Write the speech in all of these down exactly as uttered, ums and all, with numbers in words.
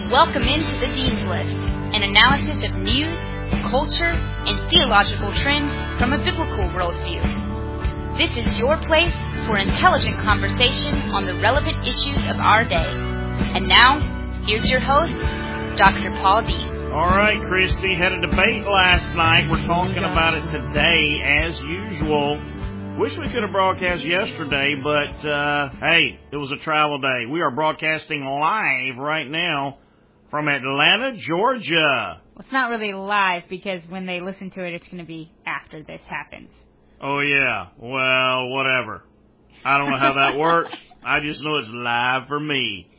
Welcome into the Dean's List, an analysis of news, culture, and theological trends from a biblical worldview. This is your place for intelligent conversation on the relevant issues of our day. And now, here's your host, Doctor Paul Dean. All right, Christy, had a debate last night. We're talking about it today, as usual. Wish we could have broadcast yesterday, but, uh, hey, it was a travel day. We are broadcasting live right now from Atlanta, Georgia. Well, it's not really live because when they listen to it, it's going to be after this happens. Oh, yeah. Well, whatever. I don't know how that works. I just know it's live for me.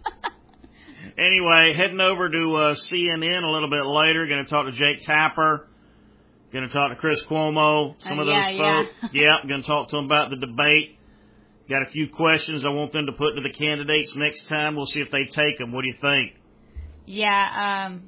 Anyway, heading over to uh, C N N a little bit later. Going to talk to Jake Tapper. Going to talk to Chris Cuomo. Some uh, of those yeah, folks. Yeah. yeah, I'm going to talk to them about the debate. Got a few questions I want them to put to the candidates next time. We'll see if they take them. What do you think? Yeah, um,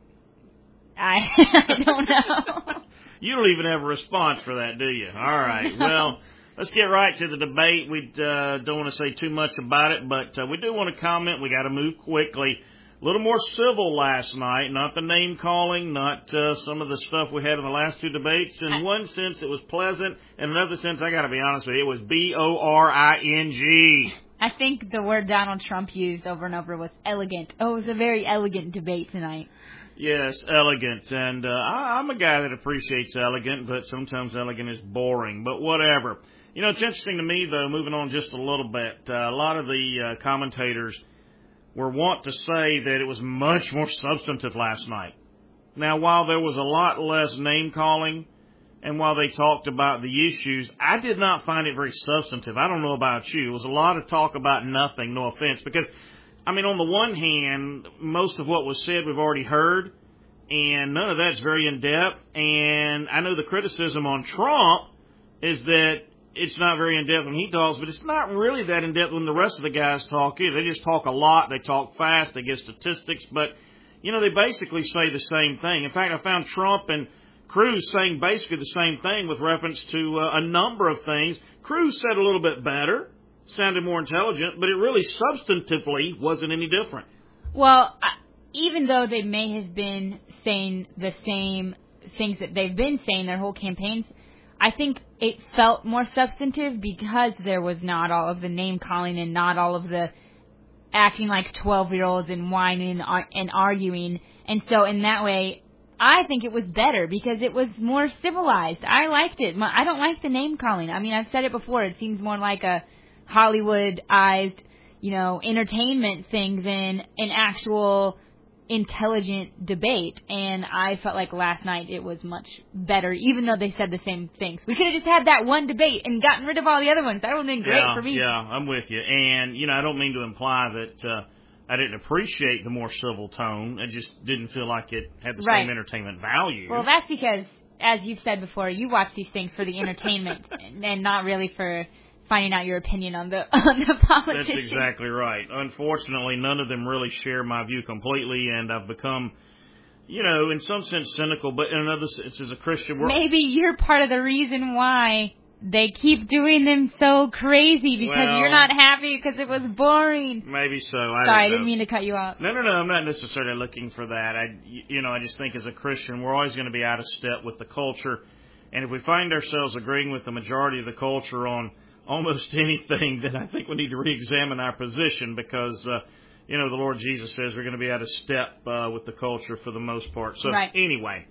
I, I don't know. You don't even have a response for that, do you? All right. Well, let's get right to the debate. We uh, don't want to say too much about it, but uh, we do want to comment. We got to move quickly. A little more civil last night, not the name calling, not uh, some of the stuff we had in the last two debates. In one sense, it was pleasant. In another sense, I got to be honest with you, it was B O R I N G. I think the word Donald Trump used over and over was elegant. Oh, it was a very elegant debate tonight. Yes, elegant. And uh, I, I'm a guy that appreciates elegant, but sometimes elegant is boring. But whatever. You know, it's interesting to me, though, moving on just a little bit. Uh, a lot of the uh, commentators were wont to say that it was much more substantive last night. Now, while there was a lot less name-calling, and while they talked about the issues, I did not find it very substantive. I don't know about you. It was a lot of talk about nothing, no offense, because, I mean, on the one hand, most of what was said we've already heard, and none of that's very in-depth, and I know the criticism on Trump is that it's not very in-depth when he talks, but it's not really that in-depth when the rest of the guys talk either. They just talk a lot, they talk fast, they give statistics, but, you know, they basically say the same thing. In fact, I found Trump and Cruz saying basically the same thing with reference to uh, a number of things. Cruz said a little bit better, sounded more intelligent, but it really substantively wasn't any different. Well, even though they may have been saying the same things that they've been saying their whole campaigns, I think it felt more substantive because there was not all of the name-calling and not all of the acting like twelve-year-olds and whining and arguing. And so in that way, I think it was better because it was more civilized. I liked it. I don't like the name-calling. I mean, I've said it before. It seems more like a Hollywoodized, you know, entertainment thing than an actual intelligent debate, and I felt like last night it was much better, even though they said the same things. We could have just had that one debate and gotten rid of all the other ones. That would have been great yeah, for me. Yeah, I'm with you. And, you know, I don't mean to imply that uh, I didn't appreciate the more civil tone. I just didn't feel like it had the right. same entertainment value. Well, that's because, as you've said before, you watch these things for the entertainment and not really for finding out your opinion on the on the politicians. That's exactly right. Unfortunately, none of them really share my view completely, and I've become, you know, in some sense cynical, but in another sense, as a Christian, we're... Maybe you're part of the reason why they keep doing them so crazy, because well, you're not happy because it was boring. Maybe so. I Sorry, don't I know. didn't mean to cut you off. No, no, no. I'm not necessarily looking for that. I, you know, I just think as a Christian, we're always going to be out of step with the culture, and if we find ourselves agreeing with the majority of the culture on almost anything, then I think we need to re-examine our position because, uh, you know, the Lord Jesus says we're going to be out of step uh, with the culture for the most part. So right. anyway,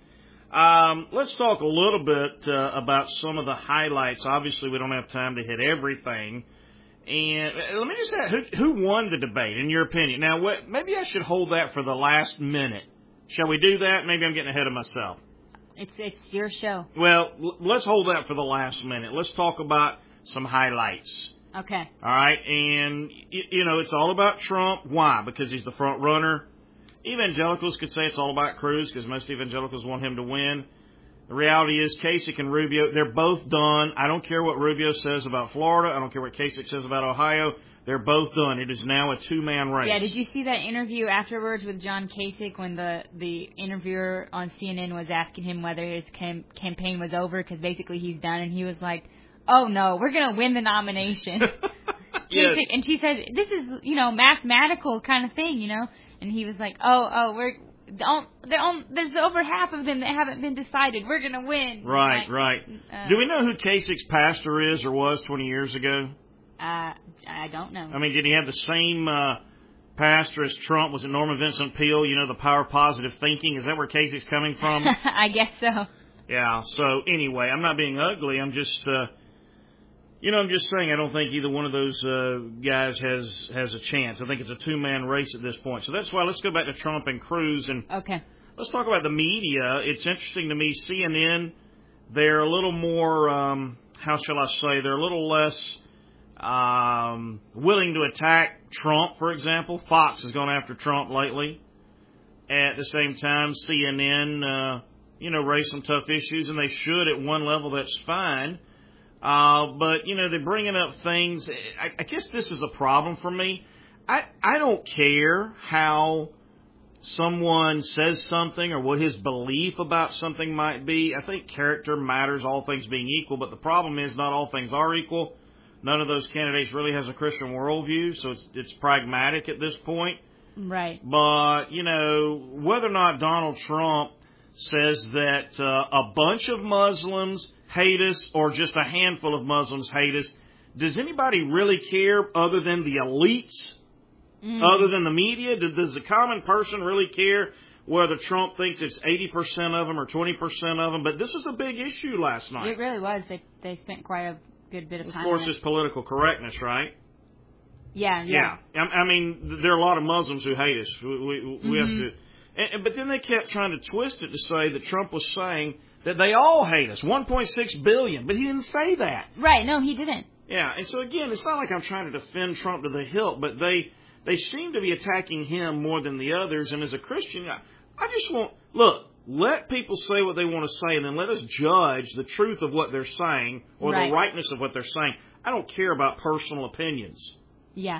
um, let's talk a little bit uh, about some of the highlights. Obviously, we don't have time to hit everything. And let me just ask, who, who won the debate, in your opinion? Now, what, maybe I should hold that for the last minute. Shall we do that? Maybe I'm getting ahead of myself. It's, it's your show. Well, l- let's hold that for the last minute. Let's talk about some highlights. Okay. All right, and, you know, it's all about Trump. Why? Because he's the front runner. Evangelicals could say it's all about Cruz because most evangelicals want him to win. The reality is Kasich and Rubio, they're both done. I don't care what Rubio says about Florida. I don't care what Kasich says about Ohio. They're both done. It is now a two-man race. Yeah, did you see that interview afterwards with John Kasich when the, the interviewer on C N N was asking him whether his cam- campaign was over because basically he's done, and he was like, oh, no, we're going to win the nomination. Yes. And she said, this is, you know, mathematical kind of thing, you know. And he was like, oh, oh, we're, don't, don't, there's over half of them that haven't been decided. We're going to win. Right, like, right. Uh, Do we know who Kasich's pastor is or was twenty years ago? Uh, I don't know. I mean, did he have the same uh, pastor as Trump? Was it Norman Vincent Peale? You know, the power of positive thinking? Is that where Kasich's coming from? I guess so. Yeah, so anyway, I'm not being ugly. I'm just, uh, you know, I'm just saying I don't think either one of those uh, guys has has a chance. I think it's a two-man race at this point. So that's why let's go back to Trump and Cruz. And okay. Let's talk about the media. It's interesting to me, C N N, they're a little more, um, how shall I say, they're a little less um, willing to attack Trump, for example. Fox has gone after Trump lately. At the same time, C N N, uh, you know, raise some tough issues, and they should at one level. That's fine. Uh, but, you know, they're bringing up things. I, I guess this is a problem for me. I, I don't care how someone says something or what his belief about something might be. I think character matters, all things being equal. But the problem is not all things are equal. None of those candidates really has a Christian worldview, so it's it's pragmatic at this point. Right. But, you know, whether or not Donald Trump says that uh, a bunch of Muslims hate us or just a handful of Muslims hate us, does anybody really care other than the elites, mm. other than the media? Does the common person really care whether Trump thinks it's eighty percent of them or twenty percent of them? But this was a big issue last night. It really was. They they spent quite a good bit of time. Of course, it's political correctness, right? Yeah, yeah. Yeah. I, I mean, there are a lot of Muslims who hate us. We, we, we mm-hmm. have to... And, but then they kept trying to twist it to say that Trump was saying that they all hate us, one point six billion, but he didn't say that. Right, no, he didn't. Yeah, and so again, it's not like I'm trying to defend Trump to the hilt, but they they seem to be attacking him more than the others, and as a Christian, I, I just want, look, let people say what they want to say, and then let us judge the truth of what they're saying or right. the rightness of what they're saying. I don't care about personal opinions. Yeah.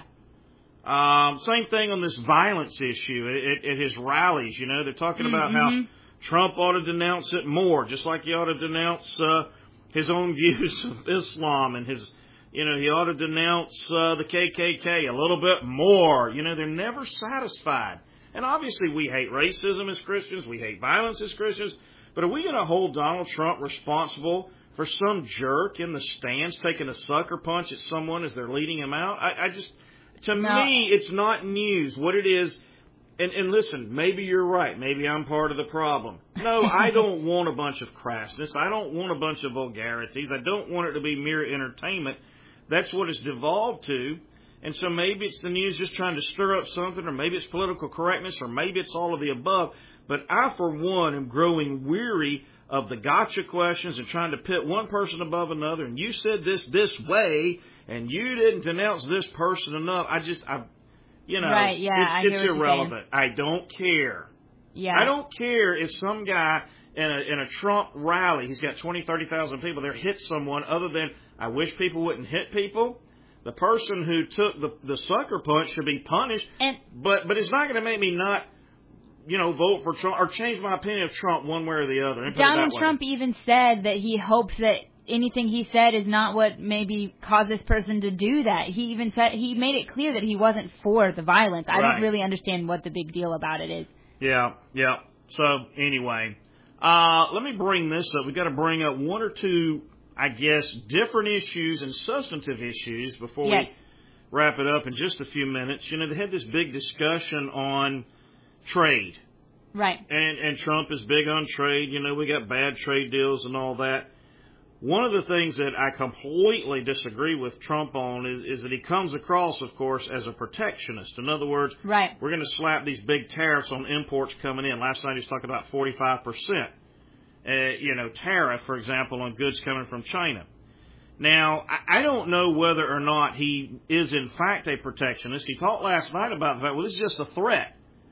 Um, same thing on this violence issue at, at his rallies. You know, they're talking about mm-hmm. how Trump ought to denounce it more, just like he ought to denounce uh, his own views of Islam and his, you know, he ought to denounce uh, the K K K a little bit more. You know, they're never satisfied. And obviously we hate racism as Christians. We hate violence as Christians. But are we going to hold Donald Trump responsible for some jerk in the stands taking a sucker punch at someone as they're leading him out? I, I just... To no. me, it's not news. What it is, and, and listen, maybe you're right. Maybe I'm part of the problem. No, I don't want a bunch of crassness. I don't want a bunch of vulgarities. I don't want it to be mere entertainment. That's what it's devolved to. And so maybe it's the news just trying to stir up something, or maybe it's political correctness, or maybe it's all of the above. But I, for one, am growing weary of the gotcha questions and trying to pit one person above another. And you said this this way, and you didn't denounce this person enough. I just, I, you know, right, yeah, it's, it's irrelevant. I don't care. Yeah. I don't care if some guy in a, in a Trump rally, he's got twenty, thirty thousand people there, hits someone other than, I wish people wouldn't hit people. The person who took the, the sucker punch should be punished. And, but, but it's not going to make me not, you know, vote for Trump or change my opinion of Trump one way or the other. Donald Trump even said that he hopes that anything he said is not what maybe caused this person to do that. He even said, he made it clear that he wasn't for the violence. I right. don't really understand what the big deal about it is. Yeah, yeah. So anyway, uh, let me bring this up. We've got to bring up one or two, I guess, different issues and substantive issues before yes. we wrap it up in just a few minutes. You know, they had this big discussion on trade. Right. And, and Trump is big on trade. You know, we got bad trade deals and all that. One of the things that I completely disagree with Trump on is, is that he comes across, of course, as a protectionist. In other words, right. we're going to slap these big tariffs on imports coming in. Last night he was talking about forty-five percent, uh, you know, tariff, for example, on goods coming from China. Now, I, I don't know whether or not he is, in fact, a protectionist. He talked last night about the fact, well, this is just a threat.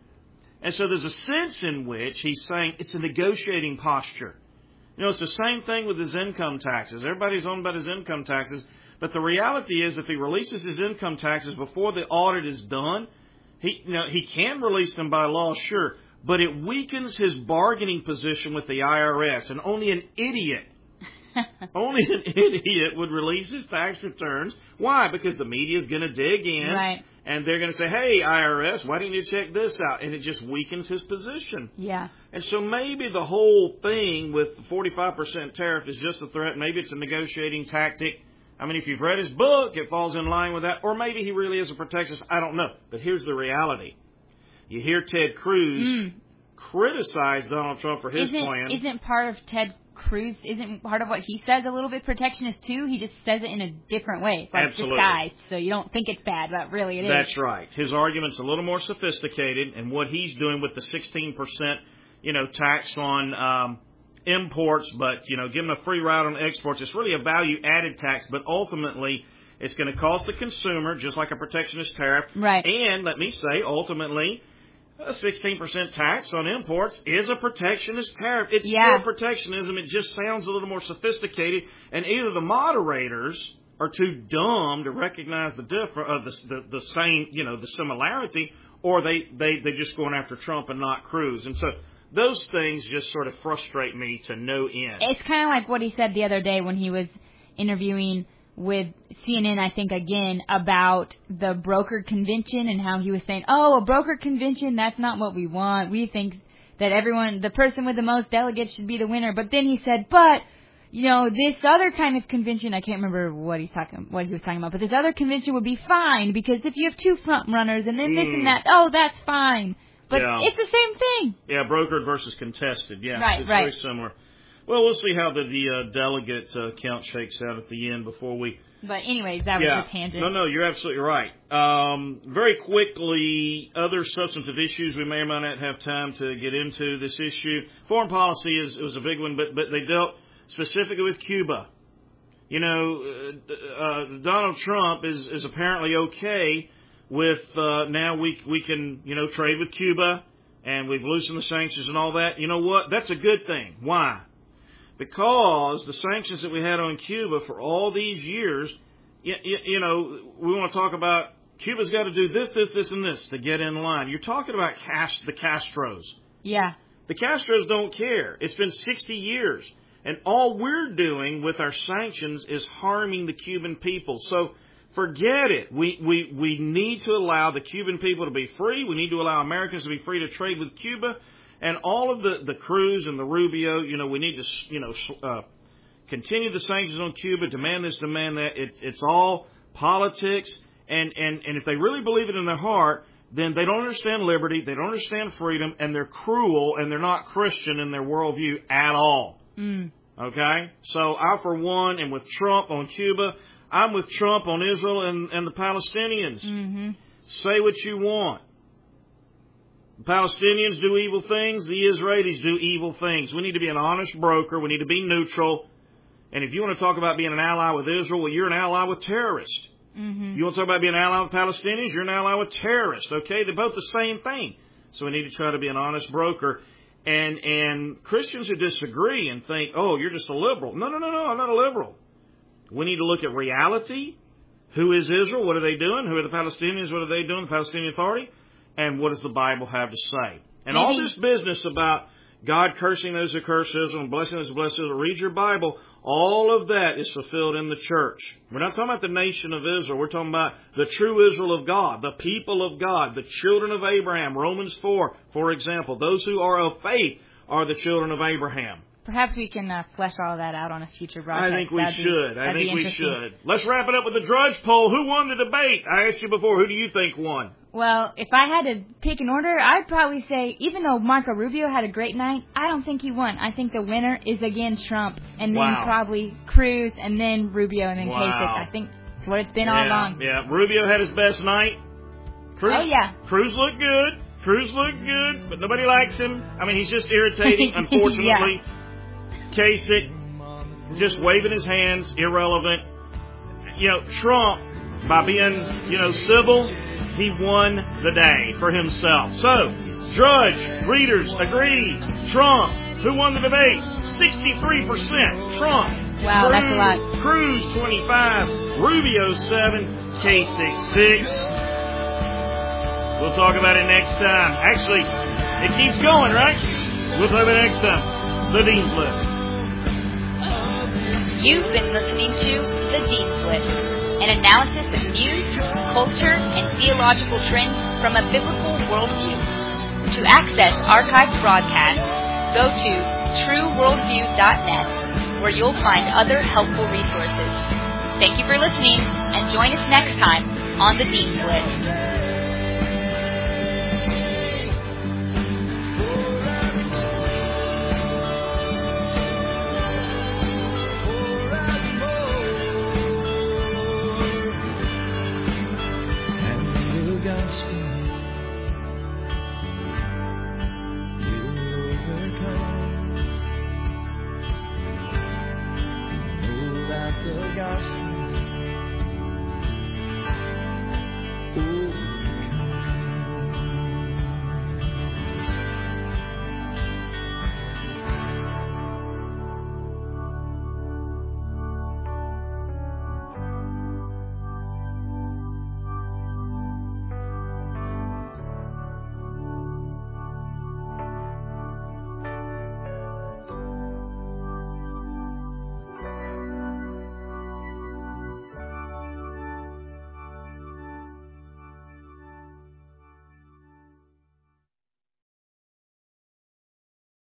And so there's a sense in which he's saying it's a negotiating posture. You know, it's the same thing with his income taxes. Everybody's on about his income taxes. But the reality is if he releases his income taxes before the audit is done, he, you know, he can release them by law, sure. But it weakens his bargaining position with the I R S. And only an idiot Only an idiot would release his tax returns. Why? Because the media is going to dig in. Right. And they're going to say, hey, I R S, why didn't you check this out? And it just weakens his position. Yeah. And so maybe the whole thing with the forty-five percent tariff is just a threat. Maybe it's a negotiating tactic. I mean, if you've read his book, it falls in line with that. Or maybe he really is a protectionist. I don't know. But here's the reality. You hear Ted Cruz mm. criticize Donald Trump for his isn't, plan. Isn't part of Ted Cruz, isn't part of what he says a little bit protectionist too? He just says it in a different way. It's like Absolutely. disguised, so you don't think it's bad, but really it That's is. That's right. His argument's a little more sophisticated, and what he's doing with the sixteen percent, you know, tax on um, imports, but, you know, giving a free ride on exports, it's really a value-added tax, but ultimately it's going to cost the consumer, just like a protectionist tariff. Right. And, let me say, ultimately, a sixteen percent tax on imports is a protectionist tariff. It's yeah. still protectionism. It just sounds a little more sophisticated. And either the moderators are too dumb to recognize the different, uh, the, the the same, you know, the similarity, or they they they're just going after Trump and not Cruz. And so those things just sort of frustrate me to no end. It's kind of like what he said the other day when he was interviewing with C N N, I think, again, about the broker convention and how he was saying, oh, a broker convention, that's not what we want. We think that everyone, the person with the most delegates should be the winner. But then he said, but, you know, this other kind of convention, I can't remember what he's talking, what he was talking about, but this other convention would be fine because if you have two front runners and then mm. this and that, oh, that's fine. But yeah. it's the same thing. Yeah, brokered versus contested. Yeah, right, it's right. very similar. Well, we'll see how the, the uh, delegate uh, count shakes out at the end before we... But anyways, that yeah. was a tangent. No, no, you're absolutely right. Um, very quickly, other substantive issues we may or may not have time to get into this issue. Foreign policy is was a big one, but, but they dealt specifically with Cuba. You know, uh, uh, Donald Trump is, is apparently okay with uh, now we we can, you know, trade with Cuba, and we've loosened the sanctions and all that. You know what? That's a good thing. Why? Because the sanctions that we had on Cuba for all these years, you, you, you know, we want to talk about Cuba's got to do this, this, this, and this to get in line. You're talking about Cast, the Castros. Yeah. The Castros don't care. It's been sixty years. And all we're doing with our sanctions is harming the Cuban people. So forget it. We, we, we need to allow the Cuban people to be free. We need to allow Americans to be free to trade with Cuba. And all of the, the Cruz and the Rubio, you know, we need to, you know, uh, continue the sanctions on Cuba, demand this, demand that. It, it's all politics. And, and, and if they really believe it in their heart, then they don't understand liberty, they don't understand freedom, and they're cruel, and they're not Christian in their worldview at all. Mm. Okay? So I, for one, am with Trump on Cuba. I'm with Trump on Israel and, and the Palestinians. Mm-hmm. Say what you want. The Palestinians do evil things. The Israelis do evil things. We need to be an honest broker. We need to be neutral. And if you want to talk about being an ally with Israel, well, you're an ally with terrorists. Mm-hmm. You want to talk about being an ally with Palestinians, you're an ally with terrorists. Okay? They're both the same thing. So we need to try to be an honest broker. And and Christians who disagree and think, oh, you're just a liberal. No, no, no, no, I'm not a liberal. We need to look at reality. Who is Israel? What are they doing? Who are the Palestinians? What are they doing? The Palestinian Authority? And what does the Bible have to say? And Maybe. all this business about God cursing those who curse Israel and blessing those who bless Israel, read your Bible. All of that is fulfilled in the church. We're not talking about the nation of Israel. We're talking about the true Israel of God, the people of God, the children of Abraham. Romans four, for example. Those who are of faith are the children of Abraham. Perhaps we can uh, flesh all that out on a future broadcast. I think we that'd should. Be, I think we interesting. should. Let's wrap it up with the Drudge poll. Who won the debate? I asked you before. Who do you think won? Well, if I had to pick an order, I'd probably say, even though Marco Rubio had a great night, I don't think he won. I think the winner is, again, Trump, and then wow. probably Cruz, and then Rubio, and then wow. Kasich. I think that's what it's been yeah, all along. Yeah, Rubio had his best night. Cruz, oh, yeah. Cruz looked good. Cruz looked good, but nobody likes him. I mean, he's just irritating, unfortunately. yeah. Kasich, just waving his hands, irrelevant. You know, Trump, by being, you know, civil, he won the day for himself. So, Drudge, readers, agree. Trump, who won the debate? sixty-three percent. Trump. Wow, Cruz, that's a lot. Cruz, twenty-five. Rubio, seven. Kasich, six. We'll talk about it next time. Actually, it keeps going, right? We'll talk about it next time. The Dean's List. You've been listening to The Dean's List, an analysis of news, culture, and theological trends from a biblical worldview. To access archived broadcasts, go to true worldview dot net, where you'll find other helpful resources. Thank you for listening, and join us next time on The Dean's List.